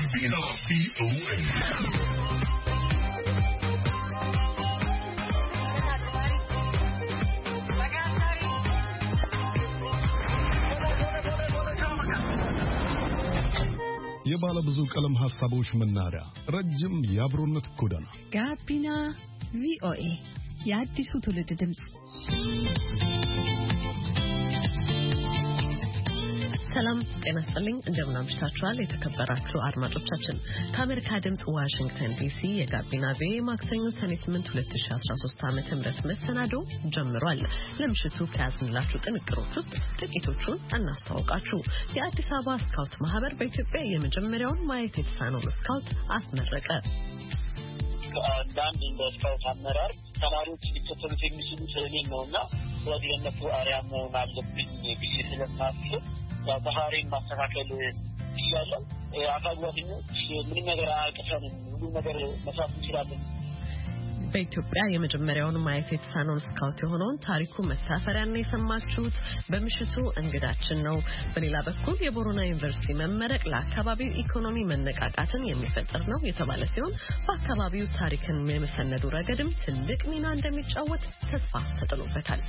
Gabina VOA. የባለ ብዙ ቀለም ሐሳቦች መናኸሪያ ረጅም የአብሮነት ጎዳና ጋቢና ቪኦኤ የአዲሱ ትውልድ ድምጽ። ሰላም ጤና ይስጥልኝ። እንደምን አምሽታችኋል የተከበራችሁ አድማጮቻችን። ከአሜሪካ ድምጽ ዋሽንግተን ዲሲ የጋቢና ቪኦኤ ማክሰኞ ሰኔ 8 2013 ዓ.ም መሰናዶ ጀምሯል። ለምሽቱ ከያዝንላችሁ ጥንቅሮች ውስጥ ጥቂቶቹን እናስተዋውቃችሁ። የአዲስ አበባ ስካውት ማህበር በኢትዮጵያ የመጀመሪያውን ማየት የተሳነውን ስካውት አስመረቀ። አንዳንድ እንደ ስካውት አመራር ተማሪዎች ሊከተሉት የሚችሉት እኔን ነውና ስለዚህ ለነሱ አርአያ መሆን አለብኝ ብዬ ስለማስብ ባህሪን ማስተካከል ይችላል። አካል ጉዳተኞች ምንም ነገር አያቅተንም፣ ሁሉ ነገር መስራት እንችላለን። በኢትዮጵያ የመጀመሪያውን ማየት የተሳነውን ስካውት የሆነውን ታሪኩ መታፈሪያን የሰማችሁት በምሽቱ እንግዳችን ነው። በሌላ በኩል የቦረና ዩኒቨርሲቲ መመረቅ ለአካባቢው ኢኮኖሚ መነቃቃትን የሚፈጥር ነው የተባለ ሲሆን በአካባቢው ታሪክን የመሰነዱ ረገድም ትልቅ ሚና እንደሚጫወት ተስፋ ተጥሎበታል።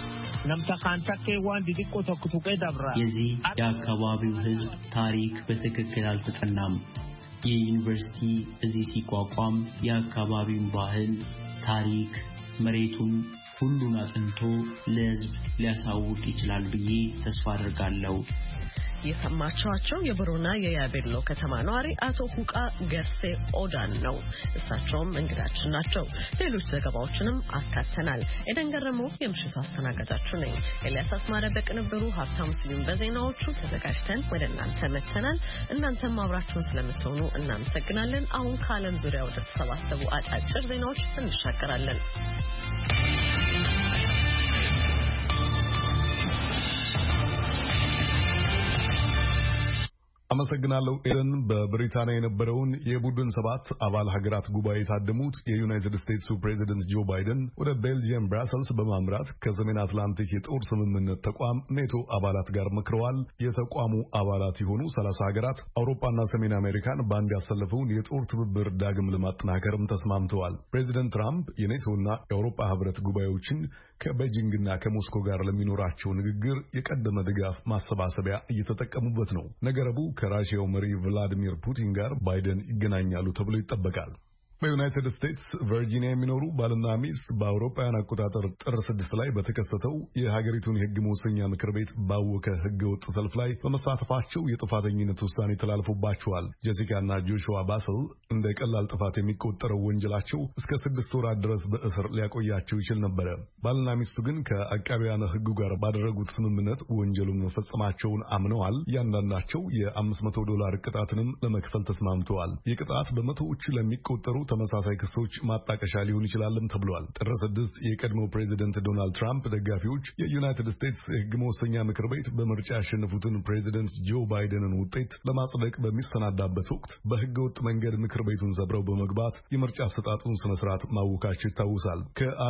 የዚህ የአካባቢው ሕዝብ ታሪክ በትክክል አልተጠናም። የዩኒቨርሲቲ እዚህ ሲቋቋም የአካባቢውን ባህል፣ ታሪክ፣ መሬቱን ሁሉን አጥንቶ ለሕዝብ ሊያሳውቅ ይችላል ብዬ ተስፋ አድርጋለሁ። የሰማችኋቸው የቦረና የያቤሎ ከተማ ነዋሪ አቶ ሁቃ ገርሴ ኦዳን ነው። እሳቸውም እንግዳችን ናቸው። ሌሎች ዘገባዎችንም አካተናል። ኤደን ገረመው የምሽቱ አስተናጋጃችሁ ነኝ። ኤልያስ አስማረ በቅንብሩ፣ ሀብታሙ ስዩም በዜናዎቹ ተዘጋጅተን ወደ እናንተ መጥተናል። እናንተም አብራችሁን ስለምትሆኑ እናመሰግናለን። አሁን ከዓለም ዙሪያ ወደ ተሰባሰቡ አጫጭር ዜናዎች እንሻገራለን። አመሰግናለሁ ኤደን። በብሪታንያ የነበረውን የቡድን 7 አባል ሀገራት ጉባኤ የታደሙት የዩናይትድ ስቴትሱ ፕሬዚደንት ጆ ባይደን ወደ ቤልጂየም ብራሰልስ በማምራት ከሰሜን አትላንቲክ የጦር ስምምነት ተቋም ኔቶ አባላት ጋር መክረዋል። የተቋሙ አባላት የሆኑ 30 ሀገራት አውሮፓና ሰሜን አሜሪካን በአንድ ያሰለፈውን የጦር ትብብር ዳግም ለማጠናከርም ተስማምተዋል። ፕሬዚደንት ትራምፕ የኔቶና የአውሮፓ ህብረት ጉባኤዎችን ከቤጂንግና ከሞስኮ ጋር ለሚኖራቸው ንግግር የቀደመ ድጋፍ ማሰባሰቢያ እየተጠቀሙበት ነው። ነገረቡ ከራሺያው መሪ ቭላዲሚር ፑቲን ጋር ባይደን ይገናኛሉ ተብሎ ይጠበቃል። በዩናይትድ ስቴትስ ቨርጂኒያ የሚኖሩ ባልና ሚስት በአውሮፓውያን አቆጣጠር ጥር 6 ላይ በተከሰተው የሀገሪቱን የህግ መወሰኛ ምክር ቤት ባወከ ህገወጥ ሰልፍ ላይ በመሳተፋቸው የጥፋተኝነት ውሳኔ ተላልፎባቸዋል። ጄሲካና ጆሹዋ ባሰል እንደ ቀላል ጥፋት የሚቆጠረው ወንጀላቸው እስከ 6 ወራት ድረስ በእስር ሊያቆያቸው ይችል ነበረ። ባልና ሚስቱ ግን ከአቃቢያነ ህጉ ጋር ባደረጉት ስምምነት ወንጀሉን መፈጸማቸውን አምነዋል። እያንዳንዳቸው $500 ቅጣትንም ለመክፈል ተስማምተዋል። የቅጣት በመቶዎች ለሚቆጠሩ ተመሳሳይ ክሶች ማጣቀሻ ሊሆን ይችላልም ተብሏል። ጥር 6 የቀድሞው ፕሬዚደንት ዶናልድ ትራምፕ ደጋፊዎች የዩናይትድ ስቴትስ የህግ መወሰኛ ምክር ቤት በምርጫ ያሸነፉትን ፕሬዚደንት ጆ ባይደንን ውጤት ለማጽደቅ በሚሰናዳበት ወቅት በህገወጥ መንገድ ምክር ቤቱን ሰብረው በመግባት የምርጫ አሰጣጡን ስነ ስርዓት ማወካቸው ይታወሳል።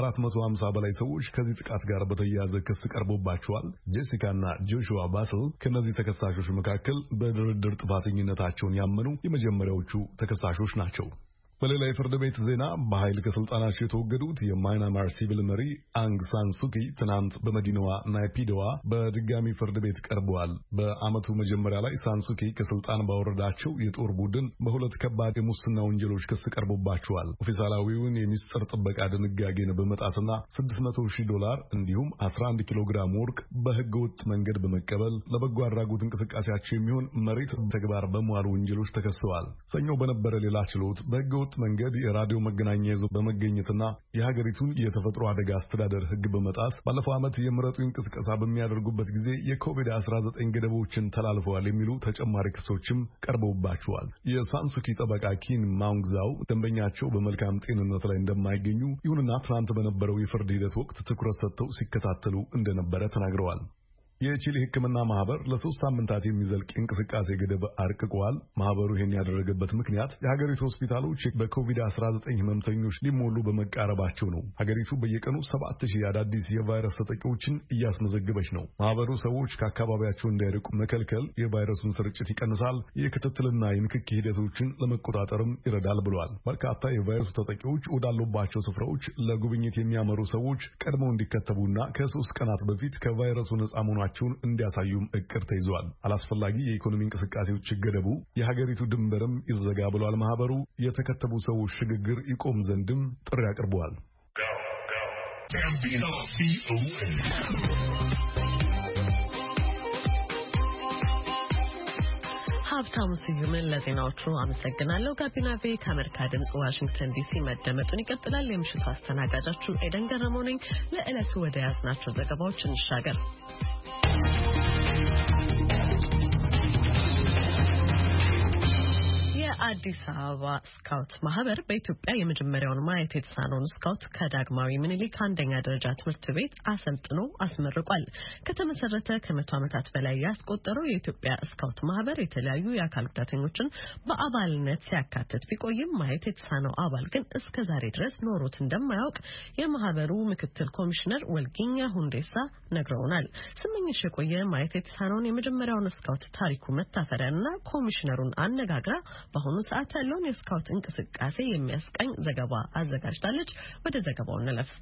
ከ450 በላይ ሰዎች ከዚህ ጥቃት ጋር በተያያዘ ክስ ቀርቦባቸዋል። ጄሲካና ጆሹዋ ባስል ከነዚህ ተከሳሾች መካከል በድርድር ጥፋተኝነታቸውን ያመኑ የመጀመሪያዎቹ ተከሳሾች ናቸው። በሌላ የፍርድ ቤት ዜና በኃይል ከስልጣናቸው የተወገዱት የማይናማር ሲቪል መሪ አንግ ሳን ሱኪ ትናንት በመዲናዋ ናይፒዶዋ በድጋሚ ፍርድ ቤት ቀርበዋል። በዓመቱ መጀመሪያ ላይ ሳን ሱኪ ከስልጣን ባወረዳቸው የጦር ቡድን በሁለት ከባድ የሙስና ወንጀሎች ክስ ቀርቦባቸዋል። ኦፊሳላዊውን የሚስጥር ጥበቃ ድንጋጌን በመጣስና $600,000 እንዲሁም 11 ኪሎ ግራም ወርቅ በህገወጥ መንገድ በመቀበል ለበጎ አድራጎት እንቅስቃሴያቸው የሚሆን መሬት ተግባር በመዋል ወንጀሎች ተከሰዋል። ሰኞ በነበረ ሌላ ችሎት በህገወጥ መንገድ የራዲዮ መገናኛ ይዞ በመገኘትና የሀገሪቱን የተፈጥሮ አደጋ አስተዳደር ህግ በመጣስ ባለፈው ዓመት የምረጡ እንቅስቃሴ በሚያደርጉበት ጊዜ የኮቪድ-19 ገደቦችን ተላልፈዋል የሚሉ ተጨማሪ ክሶችም ቀርበውባቸዋል። የሳንሱኪ ጠበቃ ኪን ማንግዛው ደንበኛቸው በመልካም ጤንነት ላይ እንደማይገኙ፣ ይሁንና ትናንት በነበረው የፍርድ ሂደት ወቅት ትኩረት ሰጥተው ሲከታተሉ እንደነበረ ተናግረዋል። የቺሊ ሕክምና ማህበር ለ3 ሳምንታት የሚዘልቅ እንቅስቃሴ ገደብ አርቅቋል። ማህበሩ ይህን ያደረገበት ምክንያት የሀገሪቱ ሆስፒታሎች በኮቪድ-19 ህመምተኞች ሊሞሉ በመቃረባቸው ነው። ሀገሪቱ በየቀኑ 7000 አዳዲስ የቫይረስ ተጠቂዎችን እያስመዘገበች ነው። ማህበሩ ሰዎች ከአካባቢያቸው እንዳይርቁ መከልከል የቫይረሱን ስርጭት ይቀንሳል፣ የክትትልና የንክኪ ሂደቶችን ለመቆጣጠርም ይረዳል ብሏል። በርካታ የቫይረሱ ተጠቂዎች ወዳሉባቸው ስፍራዎች ለጉብኝት የሚያመሩ ሰዎች ቀድመው እንዲከተቡና ከ3 ቀናት በፊት ከቫይረሱ ነጻ መሆናቸውን እንዲያሳዩም እቅድ ተይዟል። አላስፈላጊ የኢኮኖሚ እንቅስቃሴዎች ይገደቡ፣ የሀገሪቱ ድንበርም ይዘጋ ብሏል። ማህበሩ የተከተቡ ሰዎች ሽግግር ይቆም ዘንድም ጥሪ አቅርበዋል። ሀብታሙ ስዩምን ለዜናዎቹ አመሰግናለሁ። ጋቢና ቪ ከአሜሪካ ድምጽ ዋሽንግተን ዲሲ መደመጡን ይቀጥላል። የምሽቱ አስተናጋጃችሁ ኤደን ገረመው ነኝ። ለዕለቱ ወደ ያዝናቸው ዘገባዎች እንሻገር። የአዲስ አበባ ስካውት ማህበር በኢትዮጵያ የመጀመሪያውን ማየት የተሳነውን ስካውት ከዳግማዊ ምኒልክ አንደኛ ደረጃ ትምህርት ቤት አሰልጥኖ አስመርቋል። ከተመሰረተ ከ100 ዓመታት በላይ ያስቆጠረው የኢትዮጵያ ስካውት ማህበር የተለያዩ የአካል ጉዳተኞችን በአባልነት ሲያካትት ቢቆይም ማየት የተሳነው አባል ግን እስከ ዛሬ ድረስ ኖሮት እንደማያውቅ የማህበሩ ምክትል ኮሚሽነር ወልጊኛ ሁንዴሳ ነግረውናል። ስመኝሽ የቆየ ማየት የተሳነውን የመጀመሪያውን ስካውት ታሪኩ መታፈሪያና ኮሚሽነሩን አነጋግራ በአሁኑ ሰዓት ያለውን የስካውት እንቅስቃሴ የሚያስቃኝ ዘገባ አዘጋጅታለች። ወደ ዘገባው እንለፍ።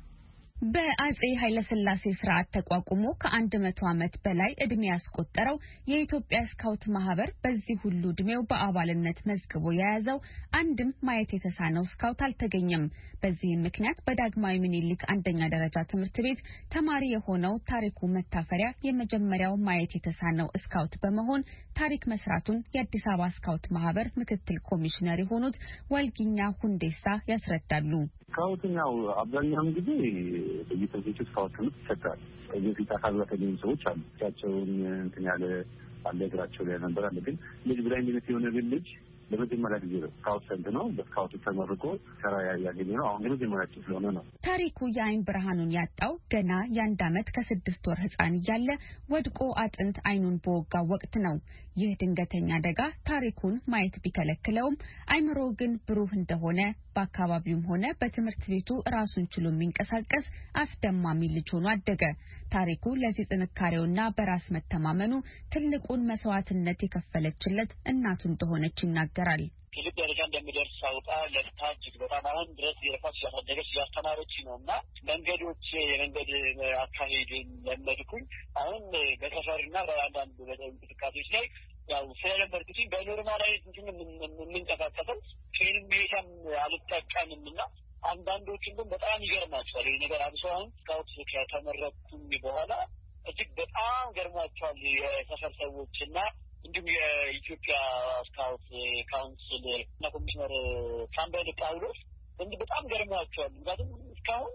በአጼ ኃይለ ሥላሴ ስርዓት ተቋቁሞ ከ100 ዓመት በላይ እድሜ ያስቆጠረው የኢትዮጵያ ስካውት ማህበር በዚህ ሁሉ እድሜው በአባልነት መዝግቦ የያዘው አንድም ማየት የተሳነው ስካውት አልተገኘም። በዚህም ምክንያት በዳግማዊ ምኒልክ አንደኛ ደረጃ ትምህርት ቤት ተማሪ የሆነው ታሪኩ መታፈሪያ የመጀመሪያው ማየት የተሳነው ስካውት በመሆን ታሪክ መስራቱን የአዲስ አበባ ስካውት ማህበር ምክትል ኮሚሽነር የሆኑት ወልጊኛ ሁንዴሳ ያስረዳሉ። ስካውትኛው አብዛኛውን ጊዜ በየትምህርት ስካውት ይሰጣል። የፊት አካል ጉዳተኛ ሰዎች አሉ። እጃቸውን እንትን ያለ አለ፣ እግራቸው ላይ ነበር አለ። ግን ልጅ ብላይንድነት የሆነ ልጅ ለመጀመሪያ ጊዜ ነው ስካውት ሰንት ነው በስካውት ተመርቆ ስራ ያገኘ ነው። አሁን ለመጀመሪያችን ስለሆነ ነው። ታሪኩ የአይን ብርሃኑን ያጣው ገና የ1 ዓመት ከ6 ወር ህፃን እያለ ወድቆ አጥንት አይኑን በወጋው ወቅት ነው። ይህ ድንገተኛ አደጋ ታሪኩን ማየት ቢከለክለውም አይምሮ ግን ብሩህ እንደሆነ በአካባቢውም ሆነ በትምህርት ቤቱ ራሱን ችሎ የሚንቀሳቀስ አስደማሚ ልጅ ሆኖ አደገ። ታሪኩ ለዚህ ጥንካሬውና በራስ መተማመኑ ትልቁን መስዋዕትነት የከፈለችለት እናቱ እንደሆነች ይናገራል። ትልቅ ደረጃ እንደሚደርስ ሳውቃ ለታጅ በጣም አሁን ድረስ የረፋች ያሳደገች ያስተማረች ነው እና መንገዶች የመንገድ አካሄድን ለመድኩኝ። አሁን በሰፈርና በአንዳንድ እንቅስቃሴዎች ላይ ያው ስለለመድኩኝ በኖርማል አይነት እንትን የምንቀሳቀሰው ፌንም ሜሻም አልጠቀምም እና አንዳንዶችን ግን በጣም ይገርማቸዋል። ይህ ነገር አብሶ አሁን ስካውት ከተመረኩኝ በኋላ እጅግ በጣም ገርሟቸዋል የሰፈር ሰዎች እና እንዲሁም የኢትዮጵያ ስካውት ካውንስል እና ኮሚሽነር ሳምበል ጳውሎስ እንዲህ በጣም ገርሟቸዋል። ምክንያቱም እስካሁን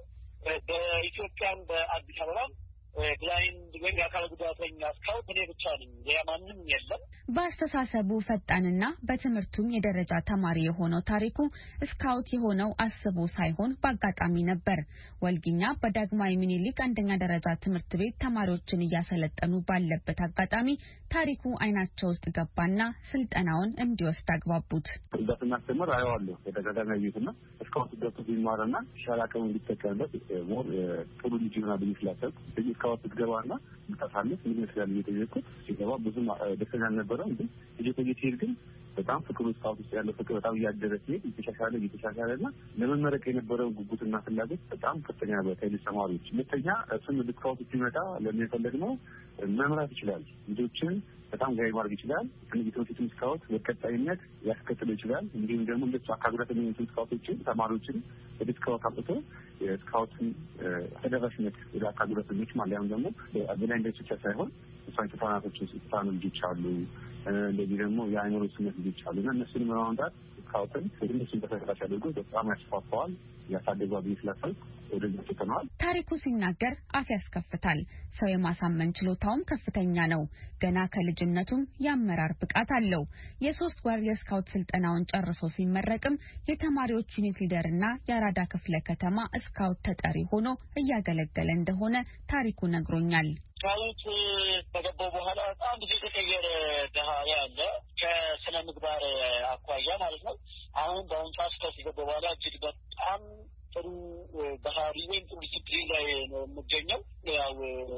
በኢትዮጵያም በአዲስ አበባም ብላይንድ ወይም የአካል ጉዳተኛ ስካውት እኔ ብቻ ነኝ፣ ሌላ ማንም የለም። በአስተሳሰቡ ፈጣንና በትምህርቱም የደረጃ ተማሪ የሆነው ታሪኩ ስካውት የሆነው አስቦ ሳይሆን በአጋጣሚ ነበር። ወልጊኛ በዳግማዊ ምኒልክ አንደኛ ደረጃ ትምህርት ቤት ተማሪዎችን እያሰለጠኑ ባለበት አጋጣሚ ታሪኩ አይናቸው ውስጥ ገባና ስልጠናውን እንዲወስድ አግባቡት። እዛ ስናስተምር አየዋለሁ የተጋጋሚ ያዩትና ስካውት ገብቶ ቢማርና ሻላቀሙ እንዲጠቀምበት ጥሩ ልጅ ሆና ብይስላሰብ ስካውት ትገባና ምታሳለፍ ምን ይመስላል እየጠየቁት ሲገባ ብዙም ደስተኛ አልነበረም። ግን እየቆየ ሲሄድ ግን በጣም ፍቅሩ ስካውት ውስጥ ያለው ፍቅር በጣም እያደረ ሲሄድ እየተሻሻለና ለመመረቅ የነበረውን ጉጉትና ፍላጎት በጣም ከፍተኛ ነበር ከሌሎች ተማሪዎች። ሁለተኛ እሱም ስካውት ሲመጣ ለሚፈልግ ነው መምራት ይችላል፣ ልጆችን በጣም ጋይ ማድረግ ይችላል። ትምህርቱን ስካውት በቀጣይነት ያስከትል ይችላል። እንዲሁም ደግሞ እንደሱ አካል ጉዳተኛ ስካውቶችን ተማሪዎችን ወደ ስካውት አጥቶ ስካውትን ተደራሽነት ወደ አካል ጉዳተኞች ማለት ደግሞ በብላይንድ ብቻ ሳይሆን ሳይንስ ተፋናቶች ልጆች አሉ፣ እንደዚህ ደግሞ የአእምሮ ስነት ልጆች አሉ እና እነሱን በማምጣት ስካውትን ወደዚህ ተፈራሽ አድርጎ በጣም ያስፋፋዋል ያሳደገዋል ይስላል ወደዚህ ተተናል። ታሪኩ ሲናገር አፍ ያስከፍታል። ሰው የማሳመን ችሎታውም ከፍተኛ ነው። ገና ከልጅነቱም የአመራር ብቃት አለው። የ3 ወር የስካውት ስልጠናውን ጨርሶ ሲመረቅም የተማሪዎች ዩኒት ሊደርና የአራዳ ክፍለ ከተማ ስካውት ተጠሪ ሆኖ እያገለገለ እንደሆነ ታሪኩ ነግሮኛል። ስካውት ከገባው በኋላ በጣም ብዙ የተቀየረ ባህሪ አለ ከስነ ምግባር አኳያ ማለት ነው። አሁን በአሁኑ ሰዓት ከገባው በኋላ እጅግ በጣም ጥሩ ባህሪ ወይም ጥሩ ዲሲፕሊን ላይ ነው የምገኘው። ያው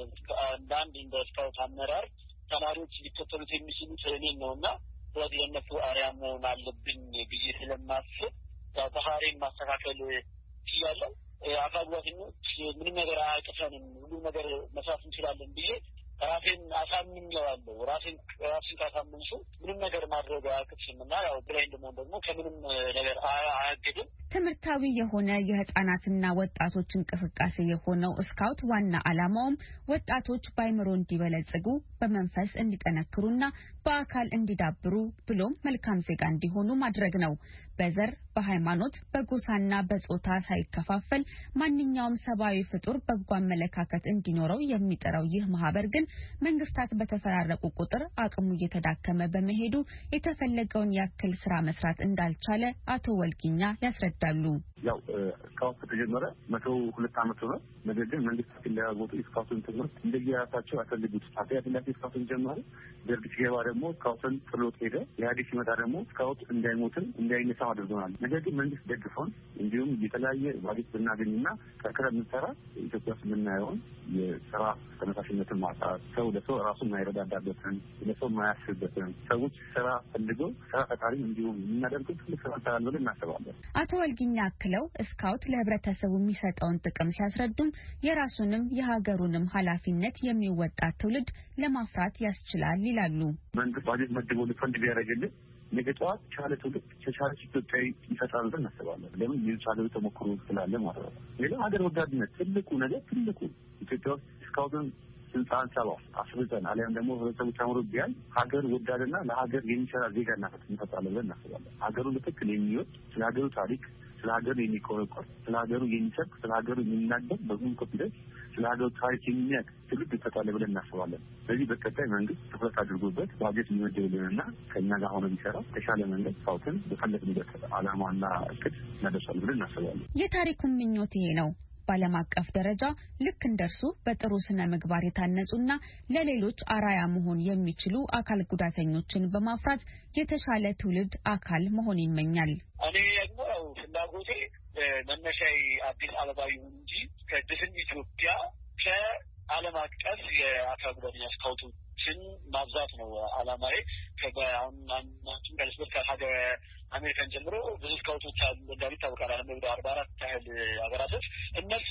አንዳንድ እንደ ስካውት አመራር ተማሪዎች ሊከተሉት የሚችሉት እኔን ነውና ስለዚህ የእነሱ አርአያ መሆን አለብኝ ብዬ ስለማስብ ባህሪን ማስተካከል ይችላል። አካል ጉዳተኞች ምንም ነገር አያቅተንም፣ ሁሉ ነገር መስራት እንችላለን ብዬ ራሴን አሳምኜዋለሁ። ራሴን ካሳመንኩ ምንም ነገር ማድረግ አያቅትም እና ያው ብላይንድ መሆን ደግሞ ከምንም ነገር አያግድም። ትምህርታዊ የሆነ የህፃናትና ወጣቶች እንቅስቃሴ የሆነው ስካውት ዋና ዓላማውም ወጣቶች በአይምሮ እንዲበለጽጉ፣ በመንፈስ እንዲጠነክሩና በአካል እንዲዳብሩ ብሎም መልካም ዜጋ እንዲሆኑ ማድረግ ነው። በዘር፣ በሃይማኖት፣ በጎሳና በጾታ ሳይከፋፈል ማንኛውም ሰብአዊ ፍጡር በጎ አመለካከት እንዲኖረው የሚጥረው ይህ ማህበር ግን መንግስታት በተፈራረቁ ቁጥር አቅሙ እየተዳከመ በመሄዱ የተፈለገውን ያክል ስራ መስራት እንዳልቻለ አቶ ወልጊኛ ያስረዳሉ። ያው ስካውት ከተጀመረ 102 ዓመት ነው። ነገር ግን መንግስታት ሊያወጡ ስካውትን ትምህርት እንደየራሳቸው አፈልጉት አጥያት ስካውትን ጀመሩ። ደርግ ሲገባ ደግሞ ስካውትን ጥሎት ሄደ። ኢህአዴግ ሲመጣ ደግሞ ስካውት እንዳይሞትን እንዳይነሳ አድርጎናል። ነገር ግን መንግስት ደግፎን እንዲሁም የተለያየ ባጀት ብናገኝና ከክረ ምንሰራ ኢትዮጵያ ውስጥ የምናየውን የስራ ተነሳሽነትን ማጣት፣ ሰው ለሰው ራሱን ማይረዳዳበትን፣ ለሰው ማያስብበትን፣ ሰዎች ስራ ፈልገው ስራ ፈጣሪ እንዲሁም የምናደርገው ትልቅ ስራ እንሰራለን ብለን እናስባለን። አቶ ወልጊኛ አክለው ስካውት ለህብረተሰቡ የሚሰጠውን ጥቅም ሲያስረዱም የራሱንም የሀገሩንም ኃላፊነት የሚወጣ ትውልድ ለማፍራት ያስችላል ይላሉ። መንግስት ባጀት መድቦ ፈንድ ቢያደርግልን ነገ ጠዋት ቻለ ትውልድ ተቻለች ኢትዮጵያዊ ይፈጥራል ብለን እናስባለን። ለምን የቻለው ተሞክሮ ስላለ ማለት ነው። ሌላ ሀገር ወዳድነት ትልቁ ነገር ትልቁ ኢትዮጵያ ውስጥ ስካውትን ስልጣን ሰባ አስብተን አሊያም ደግሞ ህብረተሰቡ ተምሮ ቢያል ሀገር ወዳድና ለሀገር የሚሰራ ዜጋ እናፈጣለን ብለን እናስባለን። ሀገሩን በትክክል የሚወድ ስለ ሀገሩ ታሪክ፣ ስለ ሀገሩ የሚቆረቆር፣ ስለ ሀገሩ የሚሰብክ፣ ስለ ሀገሩ የሚናገር በሁሉ ኮንፊደንስ ስለ ሀገሩ ታሪክ የሚያውቅ ትውልድ ይፈጣል ብለን እናስባለን። ስለዚህ በቀጣይ መንግስት ትኩረት አድርጎበት ባጀት የሚመደብልንና ከእኛ ጋር ሆነ ቢሰራ የተሻለ መንገድ ስካውትን በፈለግንበት ዓላማና እቅድ እናደርሳለን ብለን እናስባለን። የታሪኩን ምኞት ይሄ ነው። በዓለም አቀፍ ደረጃ ልክ እንደርሱ በጥሩ ስነ ምግባር የታነጹና ለሌሎች አራያ መሆን የሚችሉ አካል ጉዳተኞችን በማፍራት የተሻለ ትውልድ አካል መሆን ይመኛል። እኔ ደግሞ ፍላጎቴ መነሻዬ አዲስ አበባ ይሁን እንጂ ከድፍን ኢትዮጵያ ከዓለም አቀፍ የአካል ጉዳተኛ ስካውቶችን ማብዛት ነው ዓላማዬ። አሁን አንቺም ከልስበት ከሀገር አሜሪካን ጀምሮ ብዙ ስካውቶች አሉ እንዳሉ ይታወቃል። ዓለም ወደ 44 ያህል ሀገራቶች እነሱ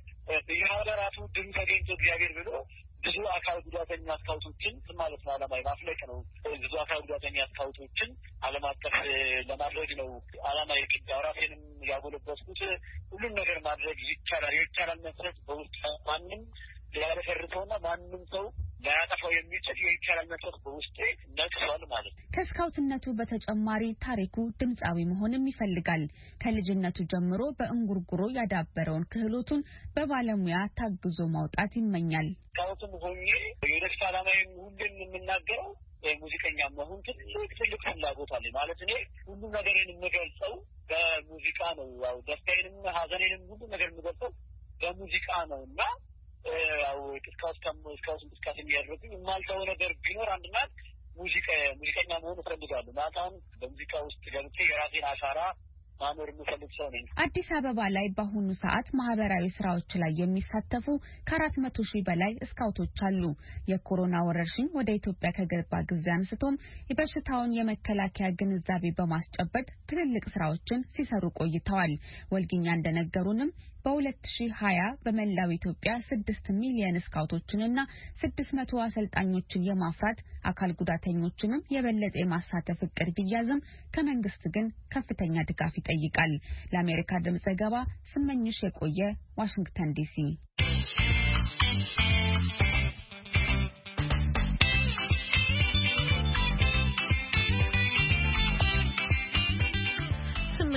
የሀገራቱ ድም ተገኝቶ እግዚአብሔር ብሎ ብዙ አካል ጉዳተኛ ስካውቶችን ማለት ነው ዓላማዬ ማፍለቅ ነው። ብዙ አካል ጉዳተኛ ስካውቶችን ዓለም አቀፍ ለማድረግ ነው ዓላማዬ። ራሴንም ያጎለበስኩት ሁሉም ነገር ማድረግ ይቻላል መሰረት በውስጥ ማንም ያለፈርተውና ማንም ሰው ሊያጠፋው የሚችል የይቻላል መሰረት በውስጤ ነቅሷል ማለት ነው። ከስካውትነቱ በተጨማሪ ታሪኩ ድምጻዊ መሆንም ይፈልጋል። ከልጅነቱ ጀምሮ በእንጉርጉሮ ያዳበረውን ክህሎቱን በባለሙያ ታግዞ ማውጣት ይመኛል። ስካውትም ሆኜ የወደፊት ዓላማዬም ሁሌም የምናገረው ሙዚቀኛ መሆን ትልቅ ፍላጎት አለኝ። ማለት እኔ ሁሉም ነገርን የምገልጸው በሙዚቃ ነው። ያው ደስታዬንም ሀዘኔንም ሁሉ ነገር የምገልጸው በሙዚቃ ነው እና ያው እስካሁን እንቅስቃሴ የሚያደርጉኝ የማልተው ነገር ቢኖር አንድና ሙዚቀኛ መሆን እፈልጋለሁ። ማታም በሙዚቃ ውስጥ ገብቼ የራሴን አሻራ ማኖር የምፈልግ ሰው ነኝ። አዲስ አበባ ላይ በአሁኑ ሰዓት ማህበራዊ ስራዎች ላይ የሚሳተፉ ከ400,000 በላይ ስካውቶች አሉ። የኮሮና ወረርሽኝ ወደ ኢትዮጵያ ከገባ ጊዜ አንስቶም የበሽታውን የመከላከያ ግንዛቤ በማስጨበጥ ትልልቅ ስራዎችን ሲሰሩ ቆይተዋል። ወልጊኛ እንደነገሩንም በ2020 በመላው ኢትዮጵያ 6 ሚሊዮን ስካውቶችንና 600 አሰልጣኞችን የማፍራት አካል ጉዳተኞችንም የበለጠ የማሳተፍ እቅድ ቢያዝም ከመንግስት ግን ከፍተኛ ድጋፍ ይጠይቃል። ለአሜሪካ ድምጽ ዘገባ ስመኝሽ የቆየ ዋሽንግተን ዲሲ።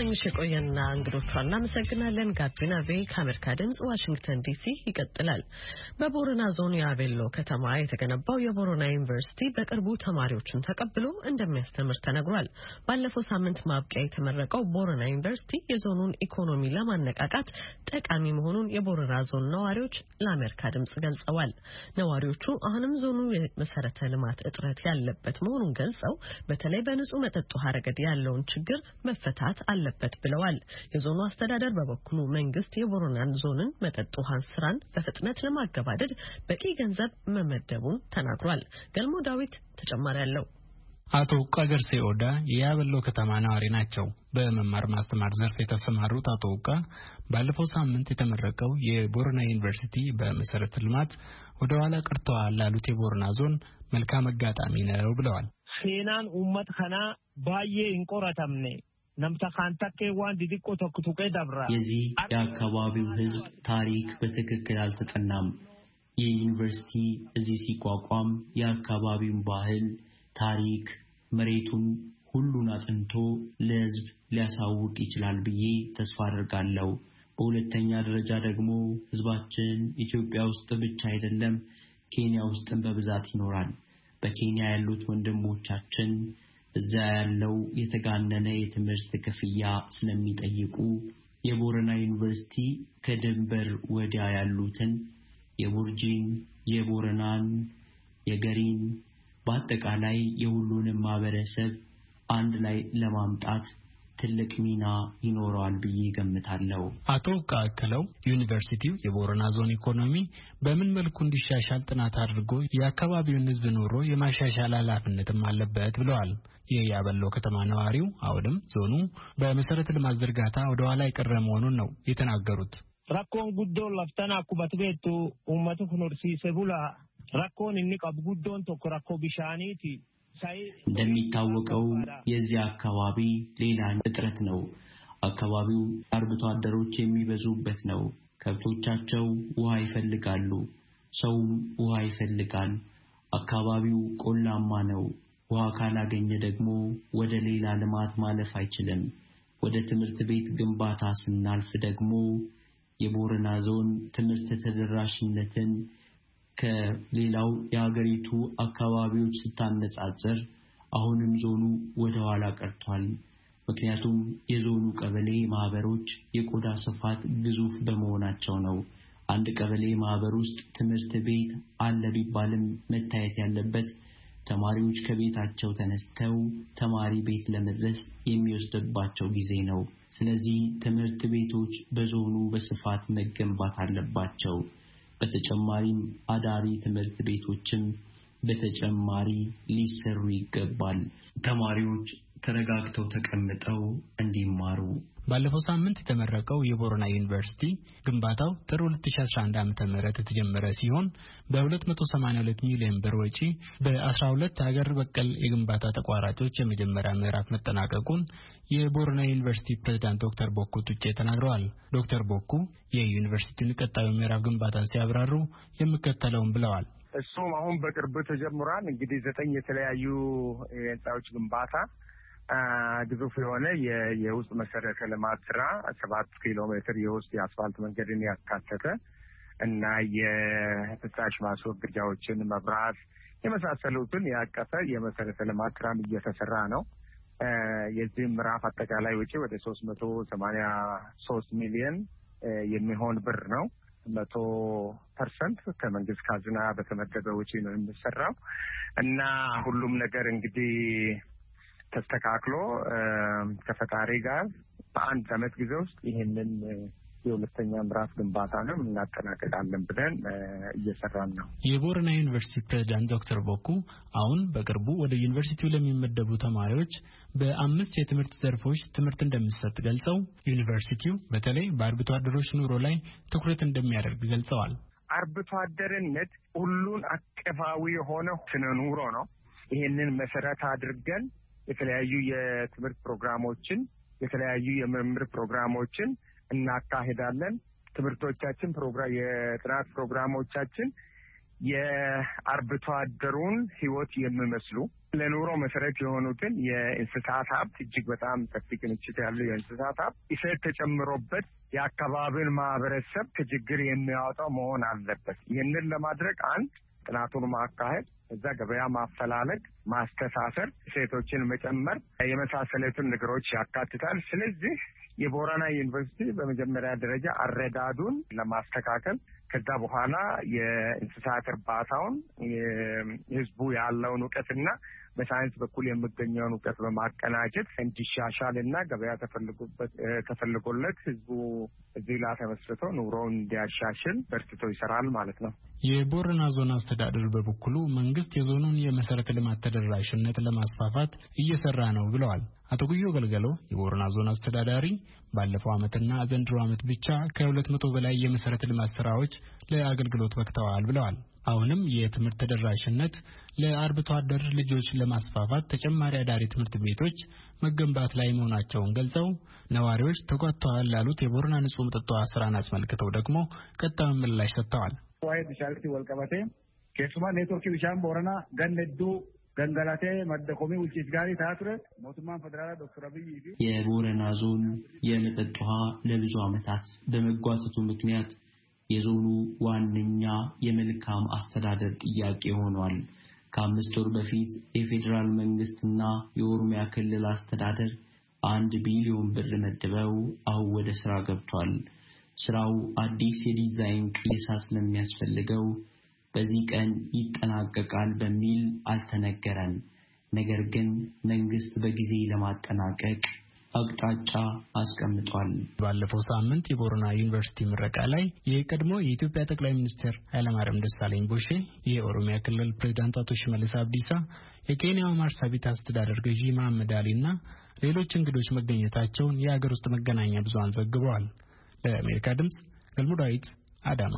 ስመኝሽ የቆየና እንግዶቿን እናመሰግናለን። ጋቢና ቬ ከአሜሪካ ድምጽ ዋሽንግተን ዲሲ ይቀጥላል። በቦረና ዞን የአቤሎ ከተማ የተገነባው የቦረና ዩኒቨርሲቲ በቅርቡ ተማሪዎችን ተቀብሎ እንደሚያስተምር ተነግሯል። ባለፈው ሳምንት ማብቂያ የተመረቀው ቦረና ዩኒቨርሲቲ የዞኑን ኢኮኖሚ ለማነቃቃት ጠቃሚ መሆኑን የቦረና ዞን ነዋሪዎች ለአሜሪካ ድምጽ ገልጸዋል። ነዋሪዎቹ አሁንም ዞኑ የመሰረተ ልማት እጥረት ያለበት መሆኑን ገልጸው በተለይ በንጹህ መጠጥ ውሃ ረገድ ያለውን ችግር መፈታት አለበት ብለዋል። የዞኑ አስተዳደር በበኩሉ መንግስት የቦረናን ዞንን መጠጥ ውሃ ስራን በፍጥነት ለማገባደድ በቂ ገንዘብ መመደቡን ተናግሯል። ገልሞ ዳዊት ተጨማሪ አለው። አቶ ቀገርሴ ኦዳ የያበሎ ከተማ ነዋሪ ናቸው። በመማር ማስተማር ዘርፍ የተሰማሩት አቶ ቃ ባለፈው ሳምንት የተመረቀው የቦረና ዩኒቨርሲቲ በመሰረተ ልማት ወደ ኋላ ቀርተዋል ላሉት የቦረና ዞን መልካም አጋጣሚ ነው ብለዋል። ሴናን ኡመት ከና ባዬ እንቆራታምኔ ነምታ ካንታከ ዋን ዲዲቆ ተክቱቀ ዳብራ የዚህ የአካባቢው ህዝብ ታሪክ በትክክል አልተጠናም። የዩኒቨርሲቲ እዚህ ሲቋቋም የአካባቢውን ባህል፣ ታሪክ፣ መሬቱን ሁሉን አጥንቶ ለህዝብ ሊያሳውቅ ይችላል ብዬ ተስፋ አደርጋለሁ። በሁለተኛ ደረጃ ደግሞ ህዝባችን ኢትዮጵያ ውስጥ ብቻ አይደለም ኬንያ ውስጥም በብዛት ይኖራል። በኬንያ ያሉት ወንድሞቻችን እዛ ያለው የተጋነነ የትምህርት ክፍያ ስለሚጠይቁ የቦረና ዩኒቨርሲቲ ከድንበር ወዲያ ያሉትን የቡርጂን፣ የቦረናን፣ የገሪን በአጠቃላይ የሁሉንም ማህበረሰብ አንድ ላይ ለማምጣት ትልቅ ሚና ይኖረዋል ብዬ ገምታለሁ። አቶ ቃከለው ዩኒቨርሲቲው የቦረና ዞን ኢኮኖሚ በምን መልኩ እንዲሻሻል ጥናት አድርጎ የአካባቢውን ህዝብ ኑሮ የማሻሻል ኃላፊነትም አለበት ብለዋል። የያበሎ ከተማ ነዋሪው አሁንም ዞኑ በመሰረተ ልማት ዝርጋታ ወደ ኋላ የቀረ መሆኑን ነው የተናገሩት። ራኮን ጉዶ ለፍተና ኩበት ቤቱ ኡመቱ ፍኖርሲሰ ቡላ ራኮን እንቀብ ጉዶን ቶኮ ራኮ ቢሻኒቲ እንደሚታወቀው የዚህ አካባቢ ሌላ እጥረት ነው። አካባቢው አርብቶ አደሮች የሚበዙበት ነው። ከብቶቻቸው ውሃ ይፈልጋሉ፣ ሰውም ውሃ ይፈልጋል። አካባቢው ቆላማ ነው። ውሃ ካላገኘ ደግሞ ወደ ሌላ ልማት ማለፍ አይችልም። ወደ ትምህርት ቤት ግንባታ ስናልፍ ደግሞ የቦረና ዞን ትምህርት ተደራሽነትን ከሌላው የሀገሪቱ አካባቢዎች ስታነጻጽር አሁንም ዞኑ ወደ ኋላ ቀርቷል። ምክንያቱም የዞኑ ቀበሌ ማህበሮች የቆዳ ስፋት ግዙፍ በመሆናቸው ነው። አንድ ቀበሌ ማህበር ውስጥ ትምህርት ቤት አለ ቢባልም መታየት ያለበት ተማሪዎች ከቤታቸው ተነስተው ተማሪ ቤት ለመድረስ የሚወስድባቸው ጊዜ ነው። ስለዚህ ትምህርት ቤቶች በዞኑ በስፋት መገንባት አለባቸው። በተጨማሪም አዳሪ ትምህርት ቤቶችም በተጨማሪ ሊሰሩ ይገባል። ተማሪዎች ተረጋግተው ተቀምጠው እንዲማሩ። ባለፈው ሳምንት የተመረቀው የቦረና ዩኒቨርሲቲ ግንባታው ጥር 2011 ዓ.ም የተጀመረ ሲሆን በ282 ሚሊዮን ብር ወጪ በ12 ሀገር በቀል የግንባታ ተቋራጮች የመጀመሪያ ምዕራፍ መጠናቀቁን የቦረና ዩኒቨርሲቲ ፕሬዝዳንት ዶክተር ቦኩ ቱጬ ተናግረዋል። ዶክተር ቦኩ የዩኒቨርሲቲውን ቀጣዩ ምዕራፍ ግንባታን ሲያብራሩ የሚከተለውን ብለዋል። እሱም አሁን በቅርብ ተጀምሯል። እንግዲህ 9 የተለያዩ የህንጻዎች ግንባታ ግዙፍ የሆነ የውስጥ መሰረተ ልማት ስራ 7 ኪሎ ሜትር የውስጥ የአስፋልት መንገድን ያካተተ እና የፍሳሽ ማስወገጃዎችን፣ መብራት የመሳሰሉትን ያቀፈ የመሰረተ ልማት ስራም እየተሰራ ነው። የዚህ ምዕራፍ አጠቃላይ ወጪ ወደ 383 ሚሊዮን የሚሆን ብር ነው። 100% ከመንግስት ካዝና በተመደበ ወጪ ነው የሚሰራው እና ሁሉም ነገር እንግዲህ ተስተካክሎ ከፈጣሪ ጋር በአንድ አመት ጊዜ ውስጥ ይሄንን የሁለተኛ ምዕራፍ ግንባታ ነው እናጠናቀቃለን ብለን እየሰራን ነው። የቦረና ዩኒቨርሲቲ ፕሬዝዳንት ዶክተር ቦኩ አሁን በቅርቡ ወደ ዩኒቨርሲቲው ለሚመደቡ ተማሪዎች በ5 የትምህርት ዘርፎች ትምህርት እንደሚሰጥ ገልጸው ዩኒቨርሲቲው በተለይ በአርብቶ አደሮች ኑሮ ላይ ትኩረት እንደሚያደርግ ገልጸዋል። አርብቶ አደርነት ሁሉን አቀፋዊ የሆነ ስነ ኑሮ ነው። ይሄንን መሰረት አድርገን የተለያዩ የትምህርት ፕሮግራሞችን፣ የተለያዩ የምርምር ፕሮግራሞችን እናካሄዳለን። ትምህርቶቻችን የጥናት ፕሮግራሞቻችን የአርብቶ አደሩን ህይወት የሚመስሉ ለኑሮ መሰረት የሆኑትን የእንስሳት ሀብት እጅግ በጣም ሰፊ ክምችት ያለው የእንስሳት ሀብት እሴት ተጨምሮበት የአካባቢውን ማህበረሰብ ከችግር የሚያወጣው መሆን አለበት። ይህንን ለማድረግ አንድ ጥናቱን ማካሄድ፣ እዛ ገበያ ማፈላለግ፣ ማስተሳሰር፣ እሴቶችን መጨመር የመሳሰሉትን ነገሮች ያካትታል። ስለዚህ የቦረና ዩኒቨርሲቲ በመጀመሪያ ደረጃ አረዳዱን ለማስተካከል ከዛ በኋላ የእንስሳት እርባታውን ህዝቡ ያለውን እውቀትና በሳይንስ በኩል የሚገኘውን እውቀት በማቀናጀት እንዲሻሻልና ገበያ ተፈልጎለት ህዝቡ እዚህ ላይ ተመስርቶ ኑሮውን እንዲያሻሽል በርትቶ ይሰራል ማለት ነው። የቦረና ዞን አስተዳደር በበኩሉ መንግስት የዞኑን የመሰረተ ልማት ተደራሽነት ለማስፋፋት እየሰራ ነው ብለዋል። አቶ ጉዮ ገልገሎ የቦረና ዞን አስተዳዳሪ ባለፈው ዓመትና ዘንድሮ ዓመት ብቻ ከ200 በላይ የመሰረተ ልማት ስራዎች ለአገልግሎት በቅተዋል ብለዋል። አሁንም የትምህርት ተደራሽነት ለአርብቶ አደር ልጆች ለማስፋፋት ተጨማሪ አዳሪ ትምህርት ቤቶች መገንባት ላይ መሆናቸውን ገልጸው ነዋሪዎች ተጓተዋል ላሉት የቦረና ንጹህ መጠጥ ውሃ ስራን አስመልክተው ደግሞ ቀጣዩን ምላሽ ሰጥተዋል። ዋይ ቢሻልቲ ወልቀበቴ ከሱማ ኔትወርክ ቢሻን ቦረና ገነዱ ገንገላቴ መደቆሚ ውጪት ጋሪ ታጥረ ሞቱማን ፌደራል ዶክተር አብይ የቦረና ዞን የመጠጥ ውሃ ለብዙ ዓመታት በመጓተቱ ምክንያት የዞኑ ዋነኛ የመልካም አስተዳደር ጥያቄ ሆኗል። ከ5 ወር በፊት የፌደራል መንግስትና የኦሮሚያ ክልል አስተዳደር 1 ቢሊዮን ብር መድበው አሁን ወደ ስራ ገብቷል። ስራው አዲስ የዲዛይን ቅየሳ ስለሚያስፈልገው በዚህ ቀን ይጠናቀቃል በሚል አልተነገረም። ነገር ግን መንግስት በጊዜ ለማጠናቀቅ አቅጣጫ አስቀምጧል። ባለፈው ሳምንት የቦረና ዩኒቨርሲቲ ምረቃ ላይ የቀድሞ የኢትዮጵያ ጠቅላይ ሚኒስትር ኃይለማርያም ደሳለኝ ቦሼ፣ የኦሮሚያ ክልል ፕሬዝዳንት አቶ ሽመልስ አብዲሳ፣ የኬንያው ማርሳቢት አስተዳደር ገዢ መሐመድ አሊና ሌሎች እንግዶች መገኘታቸውን የሀገር ውስጥ መገናኛ ብዙሃን ዘግበዋል። ለአሜሪካ ድምጽ ገልሞ ዳዊት አዳማ።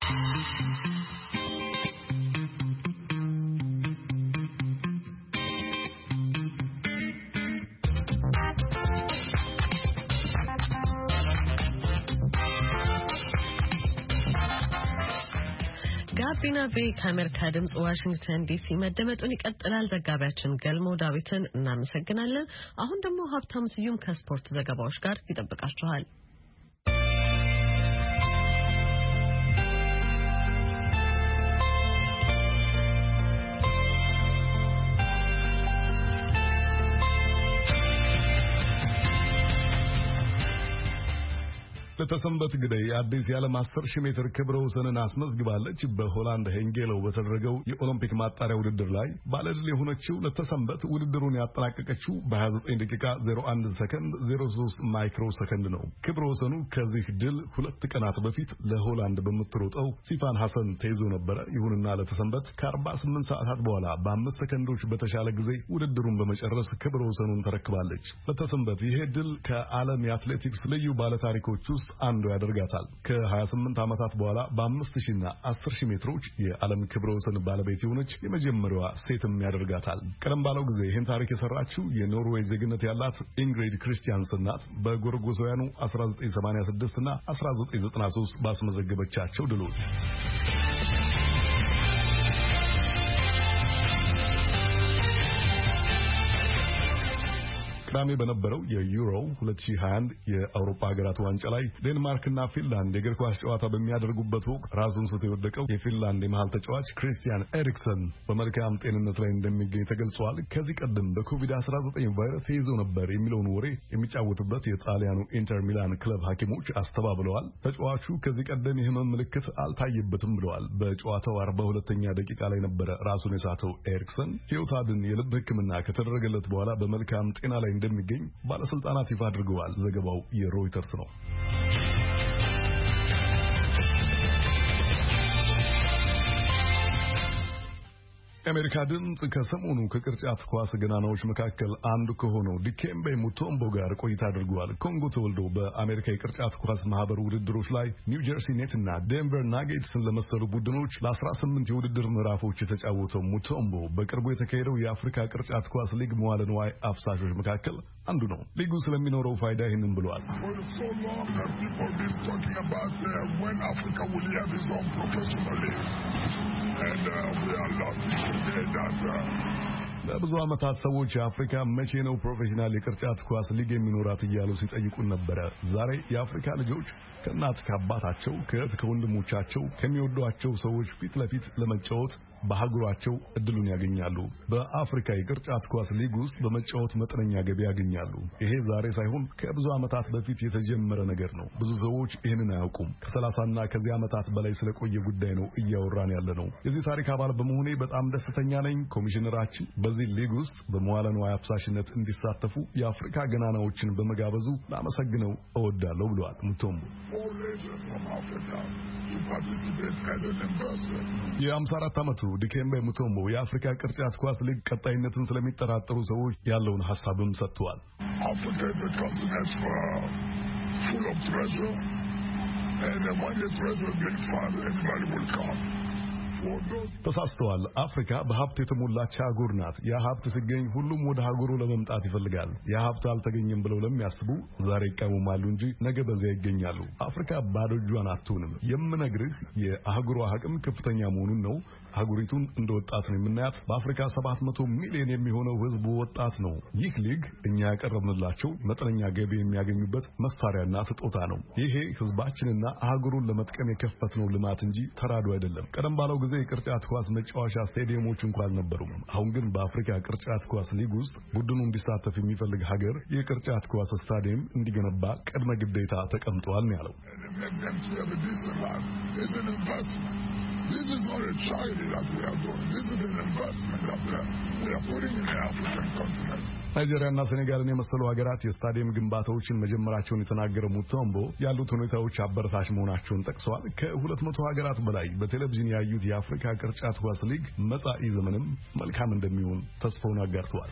ጋቢና ቤ ከአሜሪካ ድምጽ ዋሽንግተን ዲሲ መደመጡን ይቀጥላል። ዘጋቢያችን ገልሞ ዳዊትን እናመሰግናለን። አሁን ደግሞ ሀብታም ስዩም ከስፖርት ዘገባዎች ጋር ይጠብቃችኋል። ለተሰንበት ግደይ አዲስ የዓለም 10,000 ሜትር ክብረ ወሰንን አስመዝግባለች። በሆላንድ ሄንጌሎ በተደረገው የኦሎምፒክ ማጣሪያ ውድድር ላይ ባለድል የሆነችው ለተሰንበት ውድድሩን ያጠናቀቀችው በ29 ደቂቃ 01 ሰከንድ 03 ማይክሮ ሰከንድ ነው። ክብረ ወሰኑ ከዚህ ድል 2 ቀናት በፊት ለሆላንድ በምትሮጠው ሲፋን ሐሰን ተይዞ ነበር። ይሁንና ለተሰንበት ከ48 ሰዓታት በኋላ በ5 ሰከንዶች በተሻለ ጊዜ ውድድሩን በመጨረስ ክብረ ወሰኑን ተረክባለች። ለተሰንበት ይሄ ድል ከዓለም የአትሌቲክስ ልዩ ባለታሪኮች ውስጥ አንዱ ያደርጋታል። ከ28 ዓመታት በኋላ በ5000 እና 10000 ሜትሮች የዓለም ክብረ ወሰን ባለቤት የሆነች የመጀመሪያዋ ሴትም ያደርጋታል። ቀደም ባለው ጊዜ ይህን ታሪክ የሰራችው የኖርዌይ ዜግነት ያላት ኢንግሪድ ክሪስቲያንሰን ናት። በጎርጎሳውያኑ 1986 እና 1993 ባስመዘገበቻቸው ድሎች ቅዳሜ በነበረው የዩሮ 2021 የአውሮፓ ሀገራት ዋንጫ ላይ ዴንማርክና ፊንላንድ የእግር ኳስ ጨዋታ በሚያደርጉበት ወቅት ራሱን ስቶ የወደቀው የፊንላንድ የመሃል ተጫዋች ክሪስቲያን ኤሪክሰን በመልካም ጤንነት ላይ እንደሚገኝ ተገልጿል። ከዚህ ቀደም በኮቪድ-19 ቫይረስ ተይዞ ነበር የሚለውን ወሬ የሚጫወትበት የጣሊያኑ ኢንተር ሚላን ክለብ ሐኪሞች አስተባብለዋል። ተጫዋቹ ከዚህ ቀደም የህመም ምልክት አልታየበትም ብለዋል። በጨዋታው 42ኛ ደቂቃ ላይ ነበረ ራሱን የሳተው ኤሪክሰን ሕይወት አድን የልብ ሕክምና ከተደረገለት በኋላ በመልካም ጤና ላይ እንደሚገኝ ባለስልጣናት ይፋ አድርገዋል። ዘገባው የሮይተርስ ነው። የአሜሪካ ድምፅ ከሰሞኑ ከቅርጫት ኳስ ገናናዎች መካከል አንዱ ከሆነው ዲኬምቤ ሙቶምቦ ጋር ቆይታ አድርጓል። ኮንጎ ተወልዶ በአሜሪካ የቅርጫት ኳስ ማህበር ውድድሮች ላይ ኒው ጀርሲ ኔት እና ዴንቨር ናጌትስን ለመሰሉ ቡድኖች ለ18 የውድድር ምዕራፎች የተጫወተው ሙቶምቦ በቅርቡ የተካሄደው የአፍሪካ ቅርጫት ኳስ ሊግ መዋለ ንዋይ አፍሳሾች መካከል አንዱ ነው። ሊጉ ስለሚኖረው ፋይዳ ይህንን ብለዋል። ለብዙ ዓመታት ሰዎች የአፍሪካ መቼ ነው ፕሮፌሽናል የቅርጫት ኳስ ሊግ የሚኖራት እያሉ ሲጠይቁን ነበረ። ዛሬ የአፍሪካ ልጆች ከእናት ከአባታቸው ከእህት ከወንድሞቻቸው ከሚወዷቸው ሰዎች ፊት ለፊት ለመጫወት በአህጉራቸው እድሉን ያገኛሉ። በአፍሪካ የቅርጫት ኳስ ሊግ ውስጥ በመጫወት መጠነኛ ገቢ ያገኛሉ። ይሄ ዛሬ ሳይሆን ከብዙ ዓመታት በፊት የተጀመረ ነገር ነው። ብዙ ሰዎች ይህንን አያውቁም። ከ30ና ከዚህ ዓመታት በላይ ስለቆየ ጉዳይ ነው እያወራን ያለ ነው። የዚህ ታሪክ አባል በመሆኔ በጣም ደስተኛ ነኝ። ኮሚሽነራችን በዚህ ሊግ ውስጥ በመዋለ ንዋይ አፍሳሽነት እንዲሳተፉ የአፍሪካ ገናናዎችን በመጋበዙ ላመሰግነው እወዳለሁ ብለዋል ሙቶምቦ። የ54 ዓመቱ ዲኬምቤ ሙቶምቦ የአፍሪካ ቅርጫት ኳስ ሊግ ቀጣይነትን ስለሚጠራጠሩ ሰዎች ያለውን ሐሳብም ሰጥቷል። ተሳስተዋል። አፍሪካ በሀብት የተሞላች አህጉር ናት። ያ ሀብት ሲገኝ ሁሉም ወደ አህጉሩ ለመምጣት ይፈልጋል። ያ ሀብት አልተገኘም ብለው ለሚያስቡ ዛሬ ይቃወማሉ እንጂ ነገ በዚያ ይገኛሉ። አፍሪካ ባዶ እጇን አትሆንም። የምነግርህ የአህጉሯ አቅም ከፍተኛ መሆኑን ነው። አህጉሪቱን እንደ ወጣት ነው የምናያት። በአፍሪካ 700 ሚሊዮን የሚሆነው ሕዝብ ወጣት ነው። ይህ ሊግ እኛ ያቀረብንላቸው መጠነኛ ገቢ የሚያገኙበት መሳሪያና ስጦታ ነው። ይሄ ሕዝባችንና አህጉሩን ለመጥቀም የከፈትነው ልማት እንጂ ተራዶ አይደለም። ቀደም ባለው ጊዜ የቅርጫት ኳስ መጫወቻ ስቴዲየሞች እንኳን አልነበሩም። አሁን ግን በአፍሪካ ቅርጫት ኳስ ሊግ ውስጥ ቡድኑ እንዲሳተፍ የሚፈልግ ሀገር የቅርጫት ኳስ ስታዲየም እንዲገነባ ቅድመ ግዴታ ተቀምጧል ነው ያለው። This is not a charity that we are doing. This is an investment that we are putting in the African continent. ናይጄሪያና ሴኔጋልን የመሰሉ ሀገራት የስታዲየም ግንባታዎችን መጀመራቸውን የተናገረው ሙቶምቦ ያሉት ሁኔታዎች አበረታች መሆናቸውን ጠቅሰዋል። ከ200 ሀገራት በላይ በቴሌቪዥን ያዩት የአፍሪካ ቅርጫት ኳስ ሊግ መጻኢ ዘመንም መልካም እንደሚሆን ተስፋውን አጋርተዋል።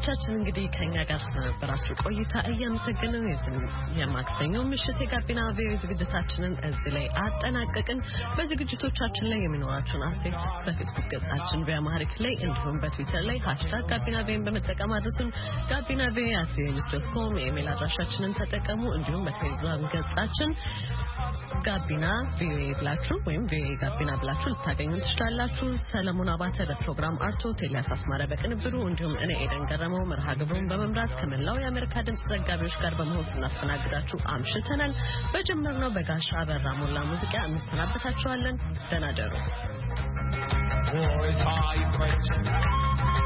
አድማጮቻችን እንግዲህ ከኛ ጋር ስለነበራችሁ ቆይታ እያመሰገንን የማክሰኞ ምሽት የጋቢና ቪኦኤ ዝግጅታችንን እዚህ ላይ አጠናቀቅን። በዝግጅቶቻችን ላይ የሚኖራችሁን አስተያየት በፌስቡክ ገጻችን በአማሪክ ላይ እንዲሁም በትዊተር ላይ #ጋቢናቪኦኤን በመጠቀም አድርሱን። gabinavioi@voanews.com የኢሜል አድራሻችንን ተጠቀሙ። እንዲሁም በቴሌግራም ገጻችን ጋቢና ቪኦኤ ብላችሁ ወይም ቪኦኤ ጋቢና ብላችሁ ልታገኙ ትችላላችሁ። ሰለሞን አባተ በፕሮግራም አርቶት፣ ኤልያስ አስማረ በቅንብሩ እንዲሁም እኔ ኤደን ገረመው መርሃ ግብሩን በመምራት ከመላው የአሜሪካ ድምጽ ዘጋቢዎች ጋር በመሆን ስናስተናግዳችሁ አምሽተናል። በጀመርነው በጋሻ አበራ ሞላ ሙዚቃ እንሰናበታችኋለን። ደህና ደሩ።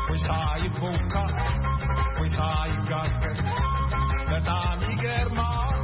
በጣም ይገርማል